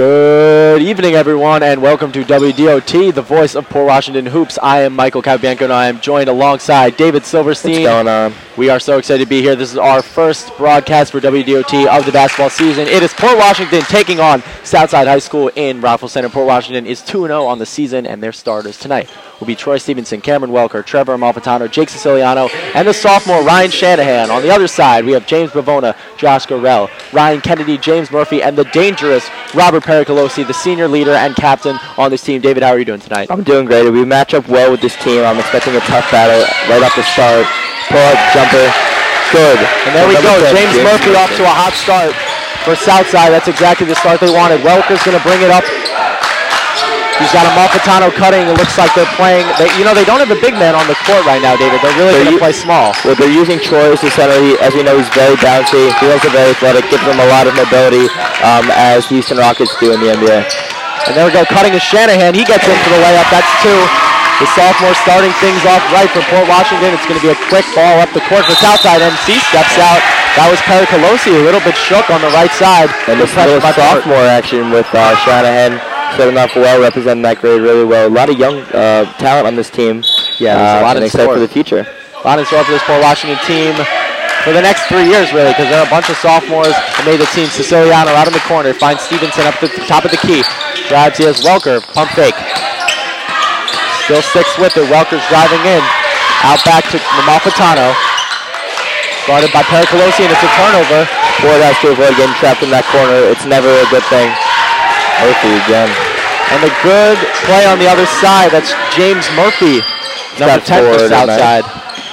Good evening, everyone, and welcome to WDOT, the voice of Port Washington Hoops. I am Michael Capabianco, and I am joined alongside David Silverstein. What's going on? We are so excited to be here. This is our first broadcast for WDOT of the basketball season. It is Port Washington taking on Southside High School in Rockville Center. Port Washington is 2-0 on the season, and their starters tonight will be Troy Stevenson, Cameron Welker, Trevor Amalfitano, Jake Siciliano, and the sophomore Ryan Shanahan. On the other side, we have James Bavona, Josh Gorell, Ryan Kennedy, James Murphy, and the dangerous Robert Pericolosi, the senior leader and captain on this team. David, how are you doing tonight? I'm doing great. We match up well with this team. I'm expecting a tough battle right off the start. Pull-up, jumper, good. And there we go. James Murphy off to a hot start for Southside. That's exactly the start they wanted. Welker's going to bring it up. He's got Amalfitano cutting. It looks like they're playing. They don't have a big man on the court right now, David. They're really going to play small. Well, they're using Troy as the center. As we know, he's very bouncy. He also very athletic. Gives them a lot of mobility, as Houston Rockets do in the NBA. And there we go. Cutting is Shanahan. He gets in for the layup. That's two. The sophomore starting things off right for Port Washington. It's going to be a quick ball up the court for Southside. MC steps out. That was Pericolosi, a little bit shook on the right side. And this little sophomore action with Shanahan. Starting off well, representing that grade really well. A lot of young talent on this team. Yeah, there's a lot in store for the future. A lot in store for this Port Washington team for the next 3 years, really, because there are a bunch of sophomores that made the team. Siciliano out in the corner, finds Stevenson up at the top of the key. Grabs, he has Welker, pump fake. Still sticks with it. Welker's driving in. Out back to Amalfitano. Guarded by Pericolosi, and it's a turnover. Port has to avoid getting trapped in that corner. It's never a good thing. Murphy again. And a good play on the other side. That's James Murphy, number 10 for Southside.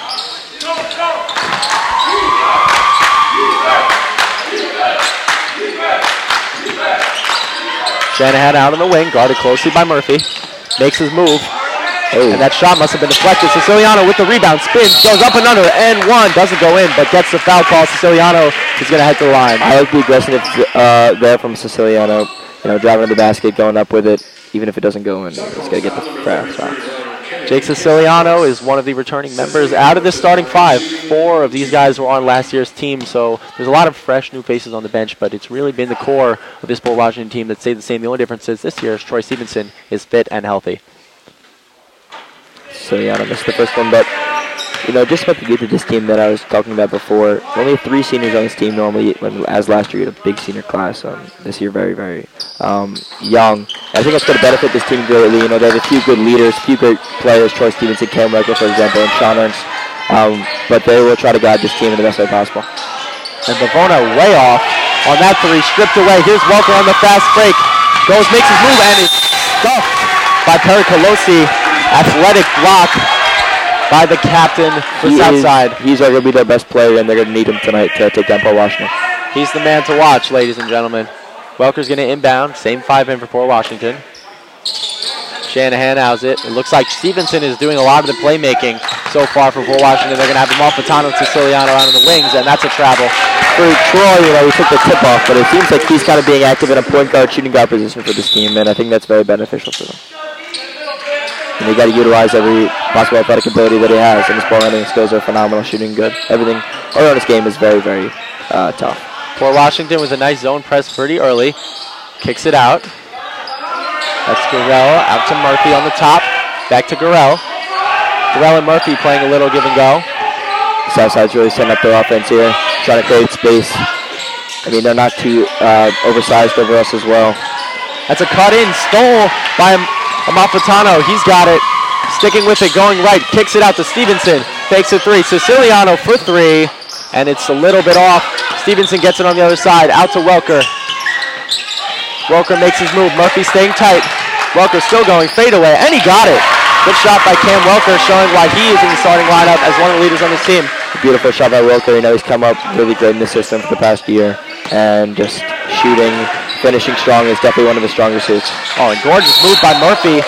Shanahan out on the wing, guarded closely by Murphy. Makes his move. Oh. And that shot must have been deflected. Siciliano with the rebound, spins, goes up and under, and one. Doesn't go in, but gets the foul call. Siciliano is going to head to the line. I like the aggressiveness there from Siciliano. You know, driving to the basket, going up with it, even if it doesn't go in. He's got to get the shots. Jake Siciliano is one of the returning members out of this starting five. 4 of these guys were on last year's team, so there's a lot of fresh new faces on the bench, but it's really been the core of this Port Washington team that stayed the same. The only difference is this year is Troy Stevenson is fit and healthy. Siciliano missed the first one, but you know, just about the youth of this team that I was talking about before. Only 3 seniors on this team normally, as last year, you had a big senior class. This year, very, very young. I think that's going to benefit this team greatly. You know, they have a few good leaders, a few great players, Troy Stevenson, Cam Welker, for example, and Sean Ernst. But they will try to guide this team in the best way possible. And Bavona way off on that 3, stripped away. Here's Welker on the fast break. Goes, makes his move, and is stuffed by Pericolosi. Athletic block by the captain for Southside. He's going to be their best player, and they're going to need him tonight to take down Port Washington. He's the man to watch, ladies and gentlemen. Welker's going to inbound. Same 5 in for Port Washington. Shanahan has it. It looks like Stevenson is doing a lot of the playmaking so far for Port Washington. They're going to have Amalfitano and Siciliano out on the wings, and that's a travel. For Troy, you know, he took the tip off, but it seems like he's kind of being active in a point guard, shooting guard position for this team, and I think that's very beneficial for them. And you got to utilize every possible athletic ability that he has, and his ball handling skills are phenomenal, shooting good. Everything around his game is very, very tough. Port Washington with a nice zone press pretty early. Kicks it out. That's Gorell out to Murphy on the top. Back to Gorell. Gorell and Murphy playing a little give and go. Southside's really setting up their offense here, trying to create space. I mean, they're not too oversized over us as well. That's a cut in, stole by Amalfitano. He's got it. Sticking with it, going right. Kicks it out to Stevenson. Fakes a 3. Siciliano for 3. And it's a little bit off. Stevenson gets it on the other side. Out to Welker. Welker makes his move. Murphy staying tight. Welker still going. Fade away. And he got it. Good shot by Cam Welker, showing why he is in the starting lineup as one of the leaders on this team. Beautiful shot by Welker. You know, he's come up really great in the system for the past year. And just shooting, finishing strong is definitely one of the stronger suits. Oh, and gorgeous move by Murphy.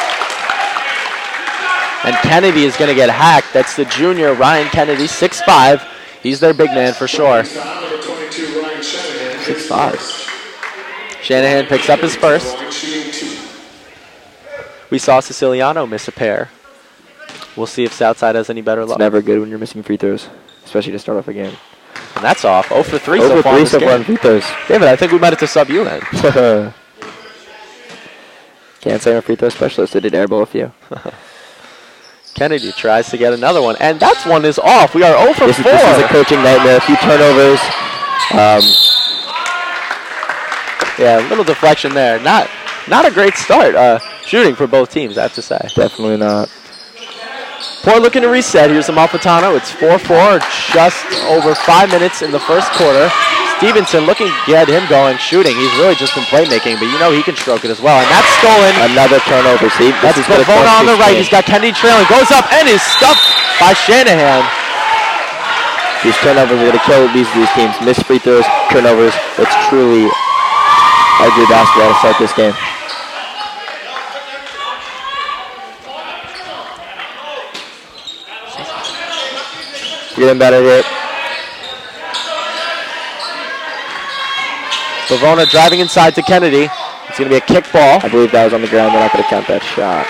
And Kennedy is going to get hacked. That's the junior, Ryan Kennedy, 6'5". He's their big man for sure. 6'5". Shanahan picks up his first. We saw Siciliano miss a pair. We'll see if Southside has any better luck. It's never good when you're missing free throws, especially to start off a game. And that's off. 0 for 3 so so far in free throws. David, I think we might have to sub you then. Can't say I'm a free throw specialist. I did airball a few. Kennedy tries to get another one, and that one is off. We are 0 for 4. This is a coaching nightmare. A few turnovers. Yeah, a little deflection there. Not a great start shooting for both teams, I have to say. Definitely not. Port looking to reset. Here's Amalfitano. It's 4-4, just over 5 minutes in the first quarter. Stevenson looking to get him going, shooting. He's really just been playmaking, but you know he can stroke it as well. And that's stolen. Another turnover. See, that's Pavona on the right. He's got Kennedy trailing. Goes up and is stuffed by Shanahan. These turnovers are going to kill these teams. Missed free throws, turnovers. It's truly ugly basketball to start this game. Getting better here. Pavona driving inside to Kennedy. It's going to be a kick ball. I believe that was on the ground. They're not going to count that shot.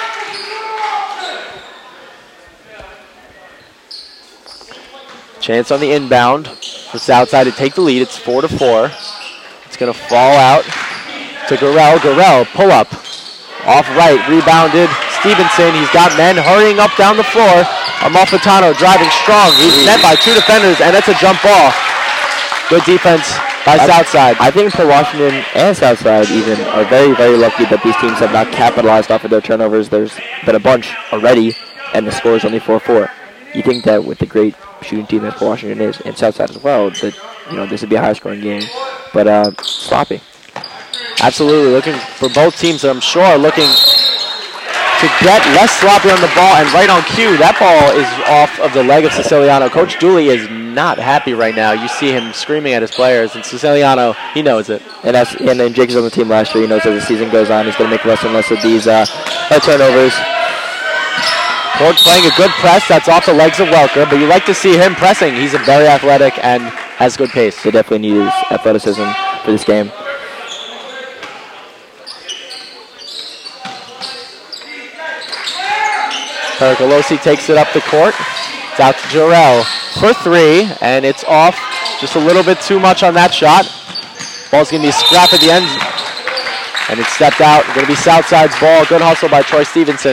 Chance on the inbound for Southside to take the lead. It's 4-4. It's going to fall out to Gurrell. Gurrell, pull up. Off right, rebounded. Stevenson, he's got men hurrying up down the floor. Amalfitano driving strong. He's met by 2 defenders, and it's a jump ball. Good defense by Southside. I think for Washington and Southside even are very, very lucky that these teams have not capitalized off of their turnovers. There's been a bunch already, and the score is only 4-4. You think that with the great shooting team that Washington is, and Southside as well, that this would be a high-scoring game, but sloppy. Absolutely, looking for both teams, I'm sure, looking to get less sloppy on the ball, and right on cue, that ball is off of the leg of Siciliano. Coach Dooley is not happy right now. You see him screaming at his players, and Siciliano, he knows it. And then Jake was on the team last year. He knows as the season goes on, he's going to make less and less of these turnovers. Port playing a good press. That's off the legs of Welker, but you like to see him pressing. He's a very athletic and has good pace. They definitely need his athleticism for this game. Pericolosi takes it up the court. It's out to Jarrell for 3, and it's off just a little bit too much on that shot. Ball's going to be a scrap at the end, and it's stepped out. Going to be Southside's ball. Good hustle by Troy Stevenson.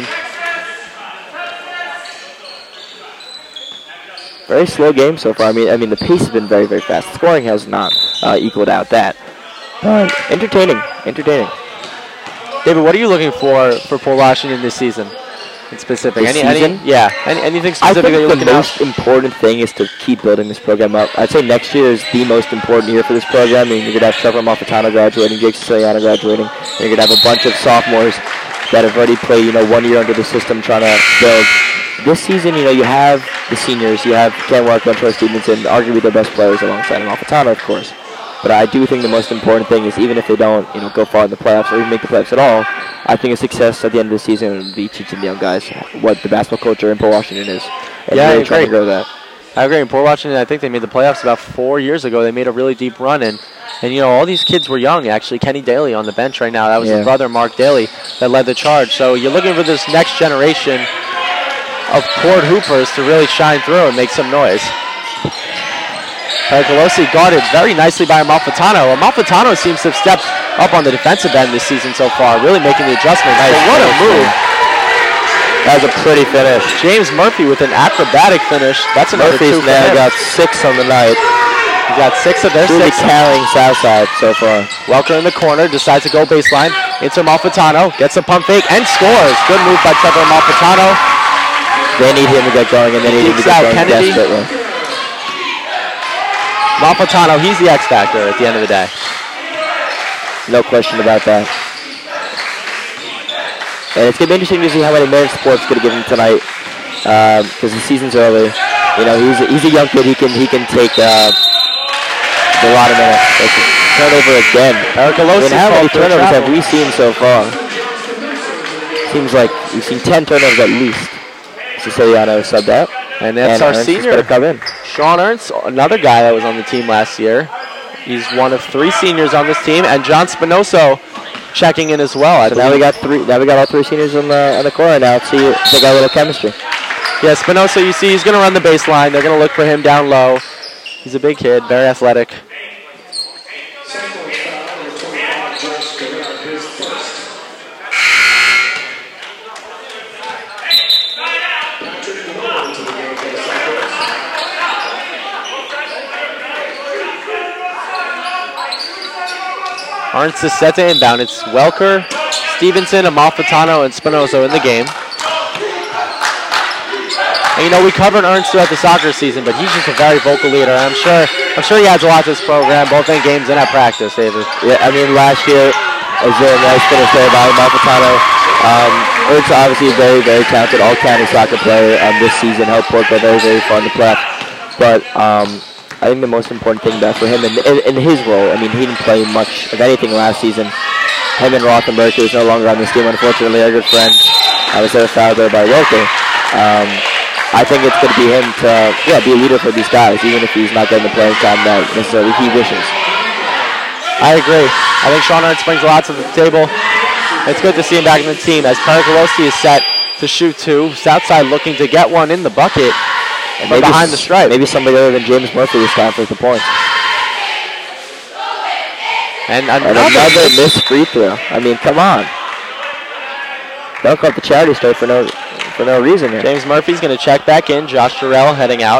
Very slow game so far. I mean, the pace has been very, very fast. The scoring has not equaled out that. Entertaining. David, what are you looking for Port Washington this season? In specific, anything specific that you're looking at? I think the most important thing is to keep building this program up. I'd say next year is the most important year for this program. I mean, you're going to have Trevor Amalfitano graduating, Jake Siciliano graduating, and you're going to have a bunch of sophomores that have already played, 1 year under the system trying to build. This season, you have the seniors. You have Ken Walker and Troy Stevenson, arguably the best players alongside Amalfitano, of course. But I do think the most important thing is even if they don't, go far in the playoffs or even make the playoffs at all, I think a success at the end of the season would be teaching the young guys what the basketball culture in Port Washington is. And yeah, really trying to grow that. I agree. In Port Washington, I think they made the playoffs about 4 years ago. They made a really deep run, and all these kids were young. Actually, Kenny Daly on the bench right now. That was his brother, Mark Daly, that led the charge. So you're looking for this next generation of Port Hoopers to really shine through and make some noise. Pericolosi guarded very nicely by Amalfitano. Amalfitano seems to have stepped up on the defensive end this season so far, really making the adjustment. Nice. But what a move. That was a pretty finish. James Murphy with an acrobatic finish. That's another Murphy's 2 for now him. got 6 on the night. He's got 6 of their 6. Really carrying Southside so far. Welker in the corner, decides to go baseline. Into Amalfitano, gets a pump fake, and scores. Good move by Trevor Amalfitano. They need him to get going, and they need him to get going Kennedy. desperately. Amalfitano, he's the X factor at the end of the day. No question about that. And it's going to be interesting to see how many minutes Port's going to give him tonight, because the season's early. He's a young kid. He can take a lot of minutes. It's a turnover again. How many turnovers have we seen so far? Seems like we've seen 10 turnovers at least. Siciliano subbed out. And that's our Ernst senior, come in. Sean Ernst, another guy that was on the team last year. He's one of 3 seniors on this team, and John Spinoso checking in as well. So now we got 3. Now we got all 3 seniors on the court. Now let's see if they got a little chemistry. Yeah, Spinoso, you see, he's going to run the baseline. They're going to look for him down low. He's a big kid, very athletic. Ernst is set to inbound. It's Welker, Stevenson, Amalfitano, and Spinoza in the game. And you know, we covered Ernst throughout the soccer season, but he's just a very vocal leader. I'm sure he adds a lot to this program, both in games and at practice, David. Yeah, I mean, last year, as a nice finish there by Amalfitano. Ernst obviously a very, very talented all-county soccer player this season. Helped Port go very, very far in the playoffs. But I think the most important thing that for him in his role, I mean, he didn't play much of anything last season. Him and Rothenberg, who is no longer on this team, unfortunately, are good friends. I was there fouled there by Welker. I think it's going to be him to be a leader for these guys, even if he's not getting the playing time that necessarily he wishes. I agree. I think Sean Ernst brings a lot to the table. It's good to see him back in the team as Pericolosi is set to shoot two. Southside looking to get one in the bucket from behind the stripe. Maybe somebody other than James Murphy this time for the points. And another missed free throw. I mean, come on. Don't call it the charity stripe for no reason here. James Murphy's going to check back in. Josh Durrell heading out.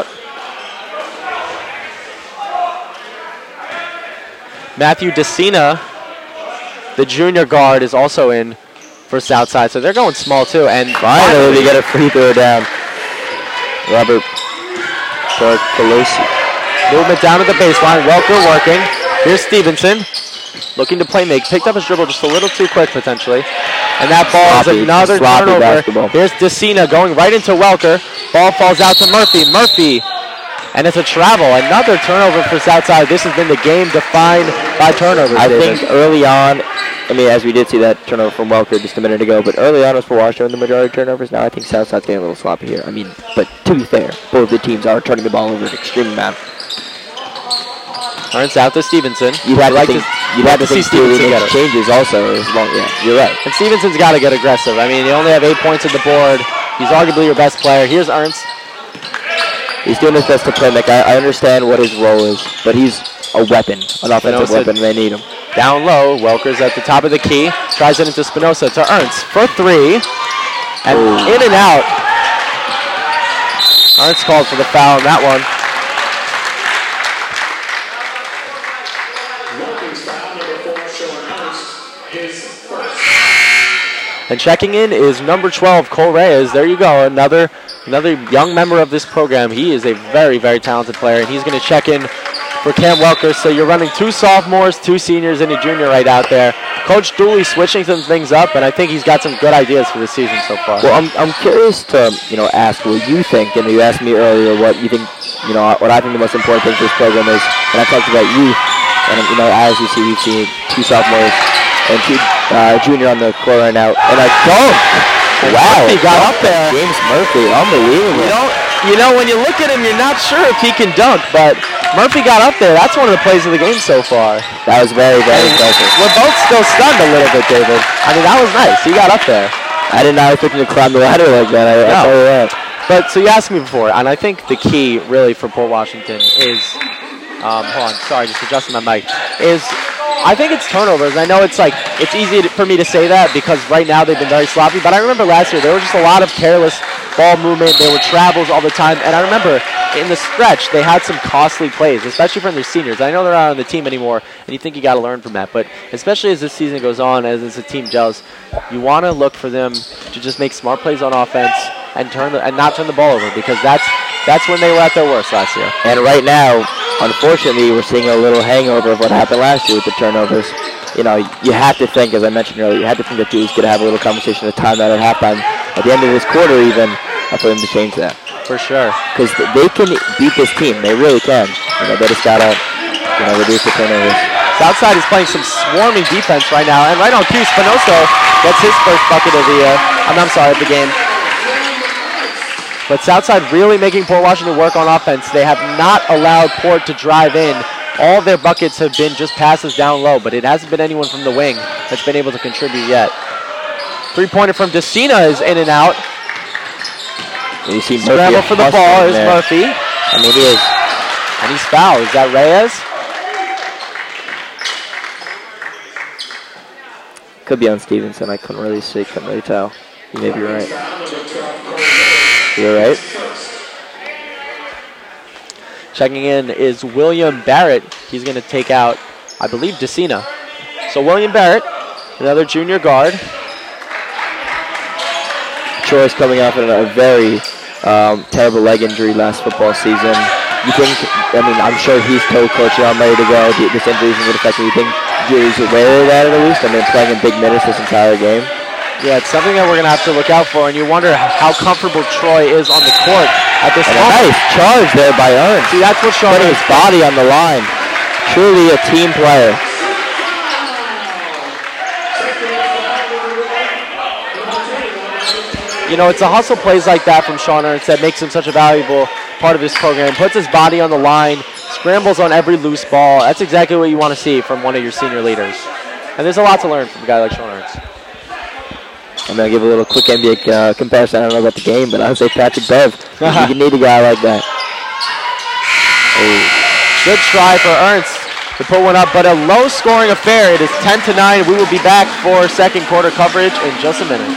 Matthew DeCina, the junior guard, is also in for Southside. So they're going small too. And finally they get a free throw down. Robert Pericolosi. Movement down to the baseline. Welker working. Here's Stevenson. Looking to play make. Picked up his dribble just a little too quick potentially. And that ball is another turnover. Basketball. Here's DeCina going right into Welker. Ball falls out to Murphy. Murphy. And it's a travel. Another turnover for Southside. This has been the game defined by turnovers. I think early on, I mean, as we did see that turnover from Welker just a minute ago, but early on was for Washington the majority of turnovers. Now I think Southside's getting a little sloppy here. I mean, but to be fair, both the teams are turning the ball over an extreme amount. Ernst out to Stevenson. You'd have to think Stevenson makes changes also. Yeah, you're right. And Stevenson's got to get aggressive. I mean, they only have 8 points on the board. He's arguably your best player. Here's Ernst. He's doing his best to play make. I understand what his role is, but he's a weapon, an offensive weapon. They need him. Down low, Welker's at the top of the key. Tries it into Spinoza to Ernst for three. And in and out. Ernst called for the foul on that one. And checking in is number 12, Cole Reyes. There you go, another young member of this program. He is a very, very talented player, and he's going to check in for Cam Welker. So you're running 2 sophomores, 2 seniors, and a junior right out there. Coach Dooley switching some things up, and I think he's got some good ideas for the season so far. Well, I'm curious to ask what you think, and you asked me earlier what you think. What I think the most important thing for this program is, and I talked about youth, and as you see, we've seen 2 sophomores and 2 junior on the court right now, and a dunk. Wow, he got up there. James Murphy, unbelievable. When you look at him, you're not sure if he can dunk, but Murphy got up there. That's one of the plays of the game so far. That was very, very impressive. We're both still stunned a little bit, David. I mean, that was nice. He got up there. I did not expect him to climb the ladder like that. I tell you that. But so you asked me before, and I think the key really for Port Washington is, hold on, sorry, just adjusting my mic, is I think it's turnovers. I know it's easy for me to say that because right now they've been very sloppy, but I remember last year there were just a lot of careless ball movement. There were travels all the time, and I remember in the stretch they had some costly plays, especially from their seniors. I know they're not on the team anymore, and you think you got to learn from that, but especially as this season goes on, as the team does, you want to look for them to just make smart plays on offense and not turn the ball over, because that's when they were at their worst last year. And right now, unfortunately, we're seeing a little hangover of what happened last year with the turnovers. You have to think, as I mentioned earlier, you have to think that Dewey's going to have a little conversation at time at halftime, at the end of this quarter even, for them to change that. For sure. Because they can beat this team. They really can. They just got to reduce the turnovers. Southside is playing some swarming defense right now, and right on cue, Spinoza gets his first bucket of the game. But Southside really making Port Washington work on offense. They have not allowed Port to drive in. All of their buckets have been just passes down low, but it hasn't been anyone from the wing that's been able to contribute yet. 3-pointer from DeCina is in and out. You see Scramble for the ball is Murphy. I mean, he is. And he's fouled. Is that Reyes? Could be on Stevenson. I couldn't really see, couldn't really tell. You may be right. You're right. Checking in is William Barrett. He's going to take out, I believe, DeCina. So William Barrett, another junior guard. Troy's coming off a very terrible leg injury last football season. You think, I'm sure he's told Coach I'm ready to go. This injury isn't going to affect me. You think he's aware of that at least? Playing in big minutes this entire game. Yeah, it's something that we're going to have to look out for, and you wonder how comfortable Troy is on the court at this moment. A nice charge there by Ernst. See, that's what's showing his body on the line. Truly a team player. You know, it's the hustle plays like that from Sean Ernst that makes him such a valuable part of his program. Puts his body on the line, scrambles on every loose ball. That's exactly what you want to see from one of your senior leaders. And there's a lot to learn from a guy like Sean Ernst. I'm going to give a little quick NBA comparison. I don't know about the game, but I would say Patrick Bev. You need a guy like that. Oh. Good try for Ernst to put one up, but a low-scoring affair. It is 10-9. We will be back for second quarter coverage in just a minute.